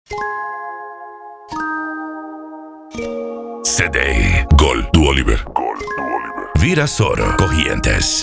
CD Gol du Oliver. Vira Soro Corrientes.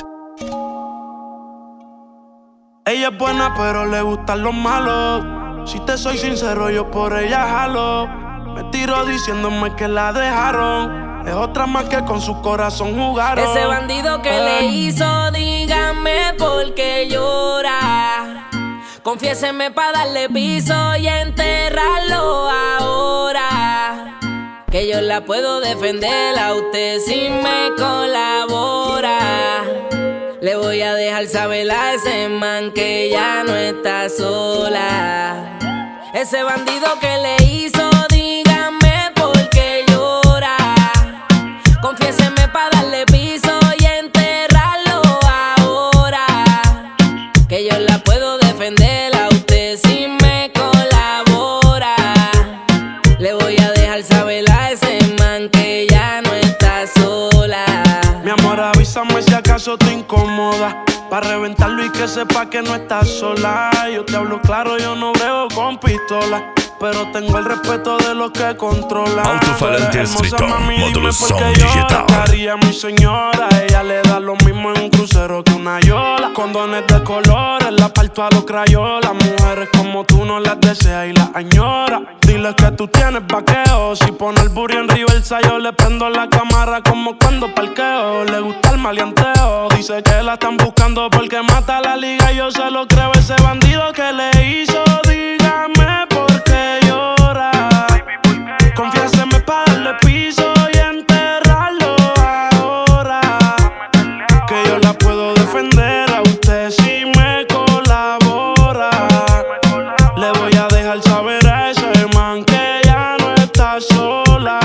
Ella es buena pero le gustan los malos. Si te soy sincero yo por ella jalo. Me tiro diciéndome que la dejaron. Es otra más que con su corazón jugaron. Ese bandido que le hizo, dígame por qué llora. Confiéseme pa' darle piso y enterrarlo ahora. Que yo la puedo defender a usted si me colabora. Le voy a dejar saber a ese man que ya no está sola. Ese bandido que le hizo, dígame por qué llora. Confiéseme pa' darle piso y enterrarlo ahora. Que yo la puedo defender a usted si me colabora. Le voy a dejar saber a ese man que ya no está sola. Mi amor, avísame si acaso te incomoda, pa' reventarlo y que sepa que no estás sola. Yo te hablo claro, yo no brego con pistola, pero tengo el respeto de los que controlan. Alto-falante Streeton, módulo son yo digital. dejaría a mi señora, ella le da lo mismo en un crucero que una yola. Condones de colores, la parto a los crayolas. Mujeres como tú no las deseas y las añoras. Dile que tú tienes vaqueo. Si pone el burro en reversa yo le prendo la cámara como cuando parqueo. Le gusta el maleanteo, dice que la están buscando porque mata la liga y yo se lo creo. Ese bandido que le hizo, dígame por qué llora. Confiéseme pa' darle piso y enterrarlo ahora. Que yo la puedo defender a usted si me colabora. Le voy a dejar saber a ese man que ya no está sola.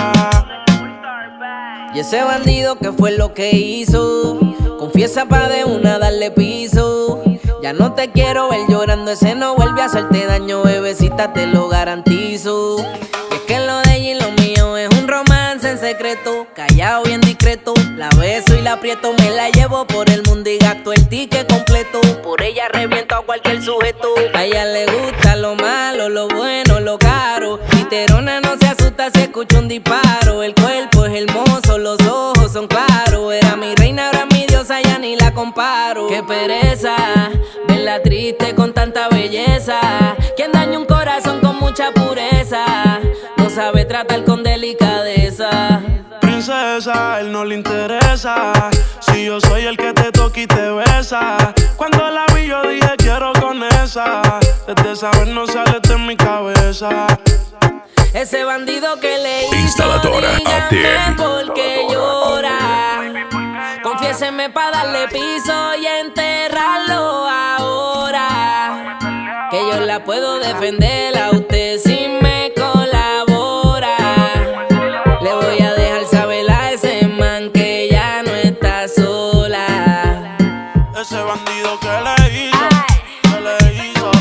Y ese bandido que fue lo que hizo, confiesa pa' de una darle piso. Ya no te quiero ver llorando, ese no vuelve a hacerte daño, bebecita, te lo garantizo. Y es que lo de ella y lo mío es un romance en secreto, callado bien discreto. La beso y la aprieto, me la llevo por el mundo y gasto el ticket completo. Por ella reviento a cualquier sujeto. A ella le gusta lo malo, lo bueno, lo caro. Literona no se asusta si escucha un disparo. El cuerpo es hermoso, los ojos son claros. Era mi reina, ahora mi diosa, ya ni la comparo. Qué pereza verla triste con tanta belleza. Quien daña un corazón con mucha pureza no sabe tratar con delicadeza. Princesa, él no le interesa si yo soy el que te toca y te besa. Cuando la vi yo dije quiero con esa. Desde esa vez no sale de mi cabeza. Ese bandido que le hizo, Instaladora dígame ATM. por qué llora. Confiéseme pa' darle piso y enterrarlo ahora. Que yo la puedo defender a usted si me colabora. Le voy a dejar saber a ese man que ya no está sola. Ese bandido que le hizo, que le hizo.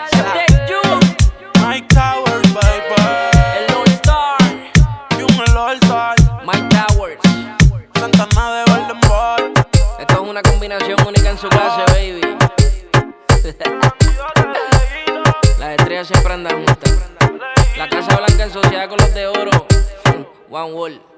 Mike Towers, baby. El Lord Star, El All-Star. Mike Towers. Santana de Golden Boy. Esto es una combinación única en su clase, baby. Las estrellas siempre andan juntas. La Casa Blanca en sociedad con los de oro. One World.